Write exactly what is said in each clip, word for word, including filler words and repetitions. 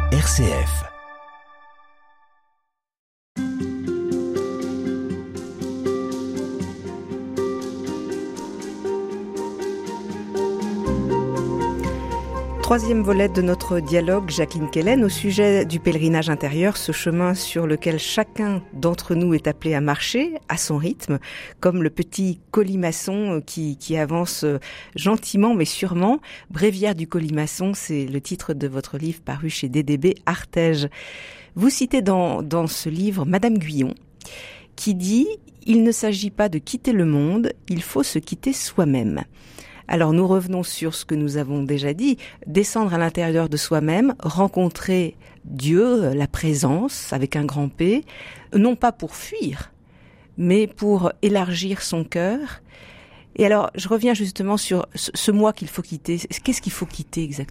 R C F. Troisième volet de notre dialogue, Jacqueline Kellen, au sujet du pèlerinage intérieur, ce chemin sur lequel chacun d'entre nous est appelé à marcher à son rythme, comme le petit colimaçon qui, qui avance gentiment mais sûrement. Bréviaire du colimaçon, c'est le titre de votre livre paru chez D D B Artege. Vous citez dans, dans ce livre Madame Guyon, qui dit « Il ne s'agit pas de quitter le monde, il faut se quitter soi-même ». Alors nous revenons sur ce que nous avons déjà dit, descendre à l'intérieur de soi-même, rencontrer Dieu, la présence avec un grand P, non pas pour fuir, mais pour élargir son cœur. Et alors je reviens justement sur ce moi qu'il faut quitter. Qu'est-ce qu'il faut quitter exactement ?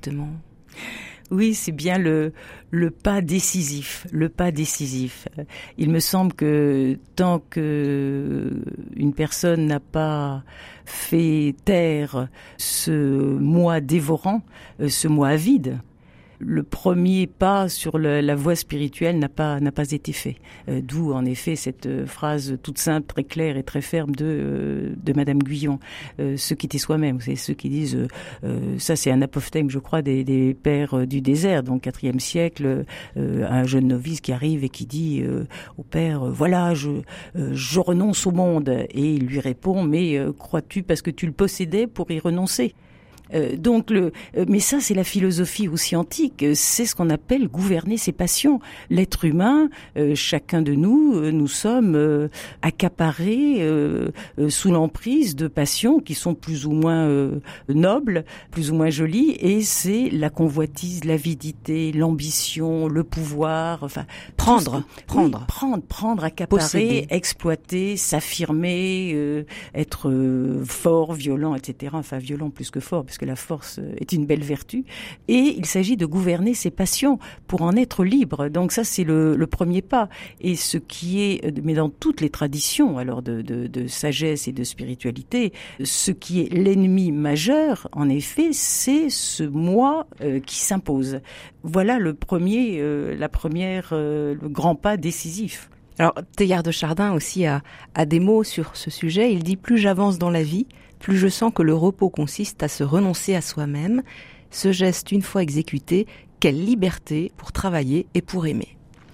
Oui, c'est bien le le pas décisif, le pas décisif. Il me semble que tant que une personne n'a pas fait taire ce moi dévorant, ce moi avide, le premier pas sur le, la voie spirituelle n'a pas n'a pas été fait. Euh, d'où en effet cette phrase toute simple, très claire et très ferme de euh, de Madame Guyon, euh, se quitter soi-même. C'est ceux qui disent euh, euh, ça, c'est un apophthegme, je crois, des, des pères du désert, donc quatrième siècle, euh, un jeune novice qui arrive et qui dit euh, au père euh, voilà, je euh, je renonce au monde, et il lui répond mais euh, crois-tu parce que tu le possédais pour y renoncer? Euh, donc le, euh, mais ça c'est la philosophie aussi antique, c'est ce qu'on appelle gouverner ses passions. L'être humain, euh, chacun de nous, euh, nous sommes euh, accaparés euh, euh, sous l'emprise de passions qui sont plus ou moins euh, nobles, plus ou moins jolies, et c'est la convoitise, l'avidité, l'ambition, le pouvoir, enfin prendre, prendre, oui, prendre, prendre, accaparer, posséder, exploiter, s'affirmer, euh, être euh, fort, violent, et cetera. Enfin violent plus que fort, parce que la force est une belle vertu, et il s'agit de gouverner ses passions pour en être libre. Donc ça, c'est le, le premier pas. Et ce qui est, mais dans toutes les traditions, alors de, de, de sagesse et de spiritualité, ce qui est l'ennemi majeur, en effet, c'est ce moi euh, qui s'impose. Voilà le premier, euh, la première, euh, le grand pas décisif. Alors, Teilhard de Chardin aussi a, a des mots sur ce sujet. Il dit « Plus j'avance dans la vie, plus je sens que le repos consiste à se renoncer à soi-même. Ce geste, une fois exécuté, quelle liberté pour travailler et pour aimer. »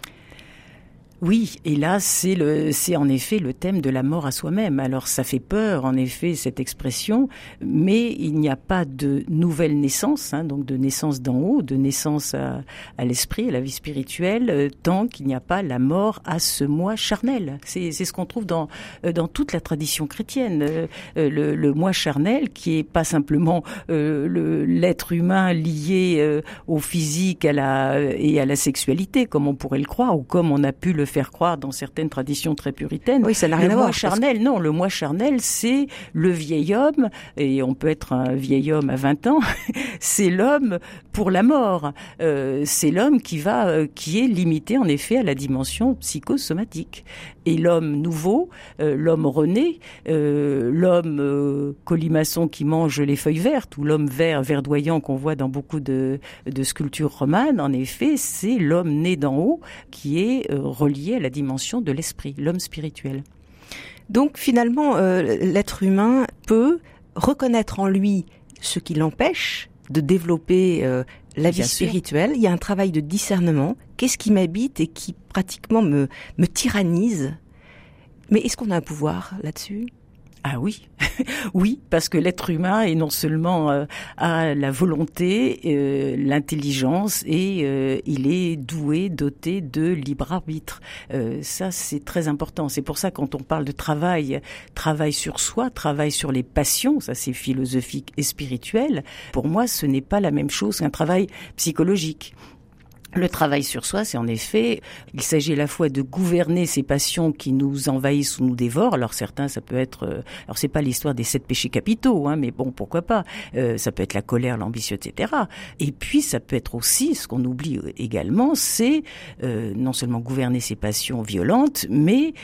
Oui, et là, c'est le, c'est en effet le thème de la mort à soi-même. Alors, ça fait peur, en effet, cette expression, mais il n'y a pas de nouvelle naissance, hein, donc de naissance d'en haut, de naissance à, à l'esprit, à la vie spirituelle, euh, tant qu'il n'y a pas la mort à ce moi charnel. C'est, c'est ce qu'on trouve dans, euh, dans toute la tradition chrétienne. Euh, le, le moi charnel, qui est pas simplement euh, le, l'être humain lié euh, au physique à la, et à la sexualité, comme on pourrait le croire, ou comme on a pu le faire croire dans certaines traditions très puritaines. Oui, ça n'a rien le à moi voir. charnel, que... non, le moi charnel, c'est le vieil homme, et on peut être un vieil homme à vingt ans, c'est l'homme pour la mort. Euh, c'est l'homme qui va, euh, qui est limité en effet à la dimension psychosomatique. Et l'homme nouveau, euh, l'homme rené, euh, l'homme euh, colimaçon qui mange les feuilles vertes, ou l'homme vert, verdoyant qu'on voit dans beaucoup de, de sculptures romanes, en effet, c'est l'homme né d'en haut qui est euh, relié à la dimension de l'esprit, l'homme spirituel. Donc finalement, euh, l'être humain peut reconnaître en lui ce qui l'empêche de développer euh, la vie Bien spirituelle. Sûr. Il y a un travail de discernement. Qu'est-ce qui m'habite et qui pratiquement me, me tyrannise ? Mais est-ce qu'on a un pouvoir là-dessus ? Ah oui, oui, parce que l'être humain est non seulement euh, a la volonté, euh, l'intelligence, et euh, il est doué, doté de libre arbitre. Euh, ça, c'est très important. C'est pour ça quand on parle de travail, travail sur soi, travail sur les passions, ça c'est philosophique et spirituel. Pour moi, ce n'est pas la même chose qu'un travail psychologique. Le travail sur soi, c'est en effet, il s'agit à la fois de gouverner ces passions qui nous envahissent ou nous dévorent. Alors certains, ça peut être, euh, alors c'est pas l'histoire des sept péchés capitaux, hein, mais bon, pourquoi pas. Euh, ça peut être la colère, l'ambition, et cetera. Et puis ça peut être aussi, ce qu'on oublie également, c'est euh, non seulement gouverner ces passions violentes, mais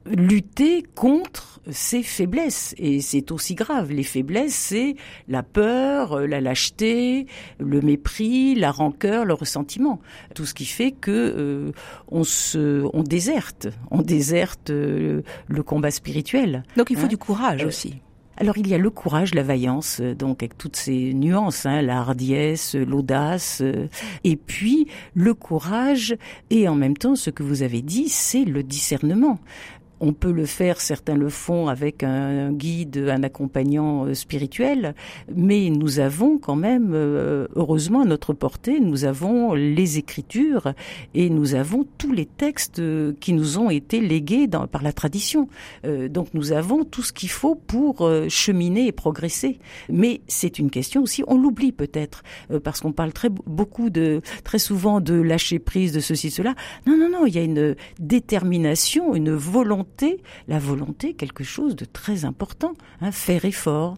lutter contre ses faiblesses. Et c'est aussi grave. Les faiblesses, c'est la peur, la lâcheté, le mépris, la rancœur, le ressentiment. Tout ce qui fait que euh, on se, on déserte, on déserte euh, le combat spirituel. Donc il faut hein. du courage euh, aussi. Alors il y a le courage, la vaillance, donc avec toutes ces nuances, hein, la hardiesse, l'audace, euh, et puis le courage, et en même temps ce que vous avez dit, c'est le discernement. On peut le faire, certains le font avec un guide, un accompagnant spirituel, mais nous avons quand même, heureusement à notre portée, nous avons les Écritures et nous avons tous les textes qui nous ont été légués dans, par la tradition. Euh, donc nous avons tout ce qu'il faut pour cheminer et progresser. Mais c'est une question aussi, on l'oublie peut-être, euh, parce qu'on parle très beaucoup de, très souvent de lâcher prise, de ceci, cela. Non, non, non, il y a une détermination, une volonté. La volonté, quelque chose de très important, hein, faire effort.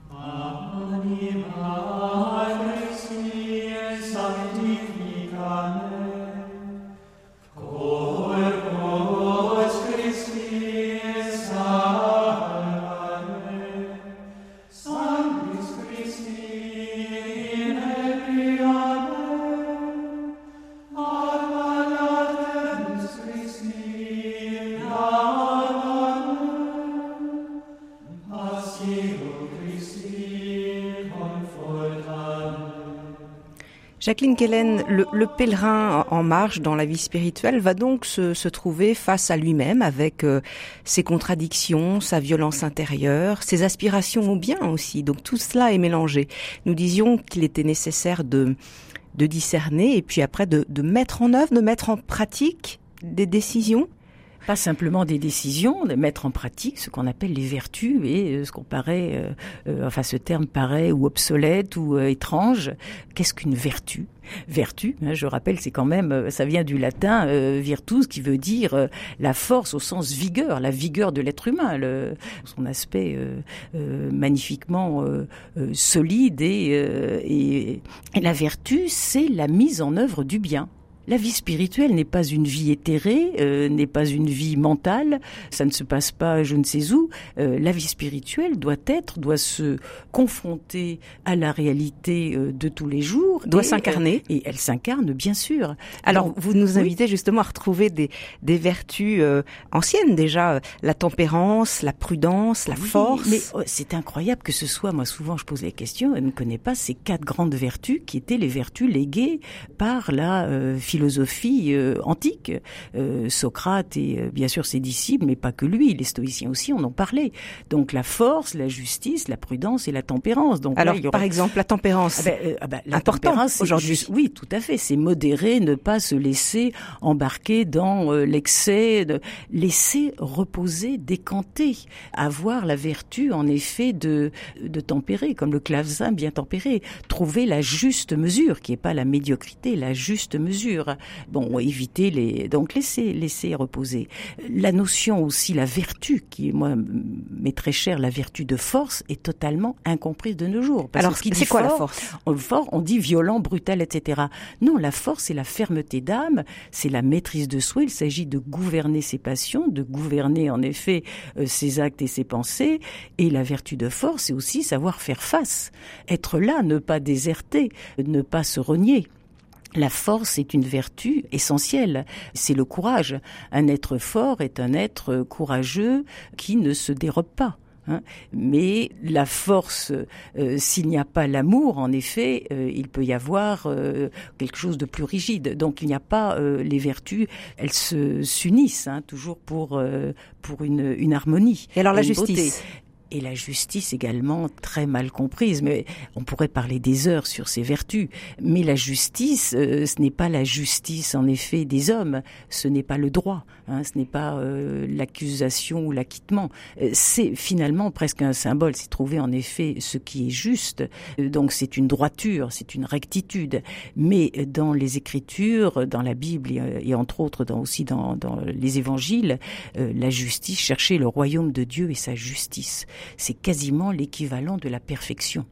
Jacqueline Kellen, le, le pèlerin en marche dans la vie spirituelle va donc se, se trouver face à lui-même avec euh, ses contradictions, sa violence intérieure, ses aspirations au bien aussi. Donc tout cela est mélangé. Nous disions qu'il était nécessaire de, de discerner et puis après de, de mettre en œuvre, de mettre en pratique des décisions. Pas simplement des décisions, de mettre en pratique ce qu'on appelle les vertus et ce qu'on paraît, euh, euh, enfin ce terme paraît ou obsolète ou euh, étrange. Qu'est-ce qu'une vertu ? Vertu, hein, je rappelle, c'est quand même, ça vient du latin euh, virtus, qui veut dire euh, la force au sens vigueur, la vigueur de l'être humain, le, son aspect euh, euh, magnifiquement euh, euh, solide et, euh, et, et la vertu, c'est la mise en œuvre du bien. La vie spirituelle n'est pas une vie éthérée, euh, n'est pas une vie mentale, ça ne se passe pas je ne sais où. Euh, la vie spirituelle doit être, doit se confronter à la réalité euh, de tous les jours. Doit et, s'incarner. Euh, et elle s'incarne, bien sûr. Alors, Donc, vous nous invitez oui. justement à retrouver des, des vertus euh, anciennes déjà, la tempérance, la prudence, la oui, force. Mais oh, c'est incroyable que ce soit, moi souvent je pose la question, elle ne connaît pas ces quatre grandes vertus qui étaient les vertus léguées par la euh, philosophie euh, antique, euh, Socrate et euh, bien sûr ses disciples, mais pas que lui, les stoïciens aussi en ont parlé. Donc la force, la justice, la prudence et la tempérance. Donc alors là, il y aura... par exemple la tempérance, ah ben, euh, ah ben, la important tempérance, aujourd'hui. Juste, oui, tout à fait. C'est modérer, ne pas se laisser embarquer dans euh, l'excès, de... laisser reposer, décanter, avoir la vertu en effet de de tempérer, comme le clavecin bien tempéré, trouver la juste mesure, qui est pas la médiocrité, la juste mesure. Bon, éviter les, donc laisser, laisser reposer. La notion aussi, la vertu, qui moi m'est très chère, la vertu de force, est totalement incomprise de nos jours. Parce Alors, que c'est quoi fort, la force ? on, fort, on dit violent, brutal, et cetera. Non, la force, c'est la fermeté d'âme, c'est la maîtrise de soi. Il s'agit de gouverner ses passions, de gouverner en effet euh, ses actes et ses pensées. Et la vertu de force, c'est aussi savoir faire face, être là, ne pas déserter, ne pas se renier. La force est une vertu essentielle, c'est le courage. Un être fort est un être courageux qui ne se dérobe pas. Hein. Mais la force, euh, s'il n'y a pas l'amour, en effet, euh, il peut y avoir euh, quelque chose de plus rigide. Donc il n'y a pas euh, les vertus, elles se s'unissent hein, toujours pour euh, pour une une harmonie. Et alors la une justice. Beauté. Et la justice également très mal comprise, mais on pourrait parler des heures sur ces vertus. Mais la justice, euh, ce n'est pas la justice en effet des hommes, ce n'est pas le droit, hein, ce n'est pas euh, l'accusation ou l'acquittement. Euh, c'est finalement presque un symbole, c'est trouver en effet ce qui est juste. Euh, donc c'est une droiture, c'est une rectitude. Mais dans les Écritures, dans la Bible et, et entre autres dans, aussi dans, dans les Évangiles, euh, la justice, chercher le royaume de Dieu et sa justice. C'est quasiment l'équivalent de la perfection.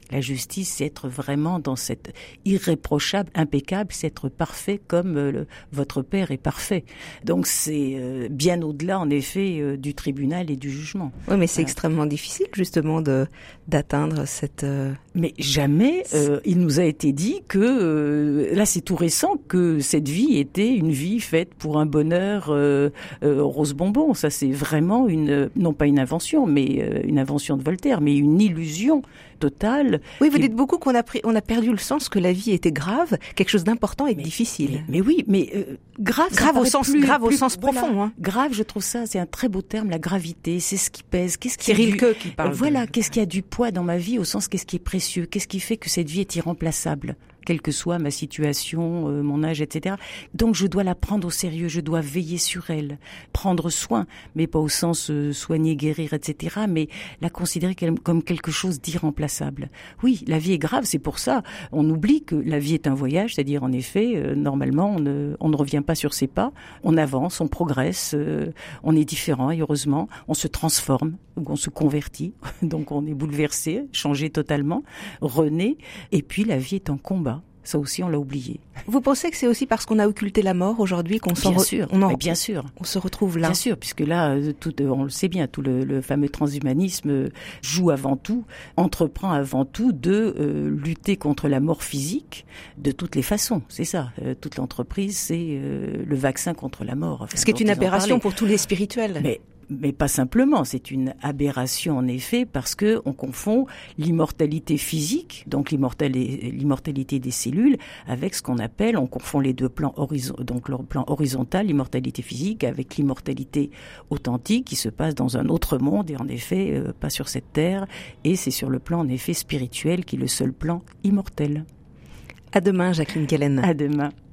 La justice, c'est être vraiment dans cette irréprochable, impeccable, c'est être parfait comme euh, le, votre père est parfait. Donc c'est euh, bien au-delà, en effet, euh, du tribunal et du jugement. Oui, mais c'est voilà. extrêmement difficile, justement, de d'atteindre cette... Euh... Mais jamais, euh, il nous a été dit que, euh, là c'est tout récent, que cette vie était une vie faite pour un bonheur euh, euh, rose bonbon. Ça c'est vraiment une, non pas une invention, mais euh, une invention de Voltaire, mais une illusion totale. Oui, vous qui... dites beaucoup qu'on a pris, on a perdu le sens que la vie était grave, quelque chose d'important et mais, difficile. Mais, mais oui, mais euh, grave, grave au sens, plus, grave plus, au sens voilà. profond. Hein. Grave, je trouve ça, c'est un très beau terme, la gravité. C'est ce qui pèse. Qu'est-ce qui c'est du... Rilke qui parle. Voilà, de... qu'est-ce qui a du poids dans ma vie au sens qu'est-ce qui est précieux, qu'est-ce qui fait que cette vie est irremplaçable, quelle que soit ma situation, euh, mon âge, et cetera. Donc je dois la prendre au sérieux, je dois veiller sur elle, prendre soin, mais pas au sens euh, soigner, guérir, et cetera, mais la considérer comme quelque chose d'irremplaçable. Oui, la vie est grave, c'est pour ça, on oublie que la vie est un voyage, c'est-à-dire en effet, euh, normalement, on ne, on ne revient pas sur ses pas, on avance, on progresse, euh, on est différent, et heureusement, on se transforme, on se convertit, donc on est bouleversé, changé totalement, renaît, et puis la vie est un combat. Ça aussi, on l'a oublié. Vous pensez que c'est aussi parce qu'on a occulté la mort aujourd'hui qu'on s'en bien re... sûr, on en... mais bien sûr, on se retrouve là. Bien sûr, puisque là, tout, on le sait bien, tout le, le fameux transhumanisme joue avant tout, entreprend avant tout de euh, lutter contre la mort physique de toutes les façons. C'est ça. Euh, toute l'entreprise, c'est euh, le vaccin contre la mort. Enfin, ce qui est une aberration pour tous les spirituels. Mais Mais pas simplement, c'est une aberration en effet parce que on confond l'immortalité physique, donc l'immortalité des cellules, avec ce qu'on appelle, on confond les deux plans horizontaux, donc le plan horizontal, l'immortalité physique, avec l'immortalité authentique qui se passe dans un autre monde et en effet euh, pas sur cette terre, et c'est sur le plan en effet spirituel qui est le seul plan immortel. À demain, Jacqueline Kellen. À demain.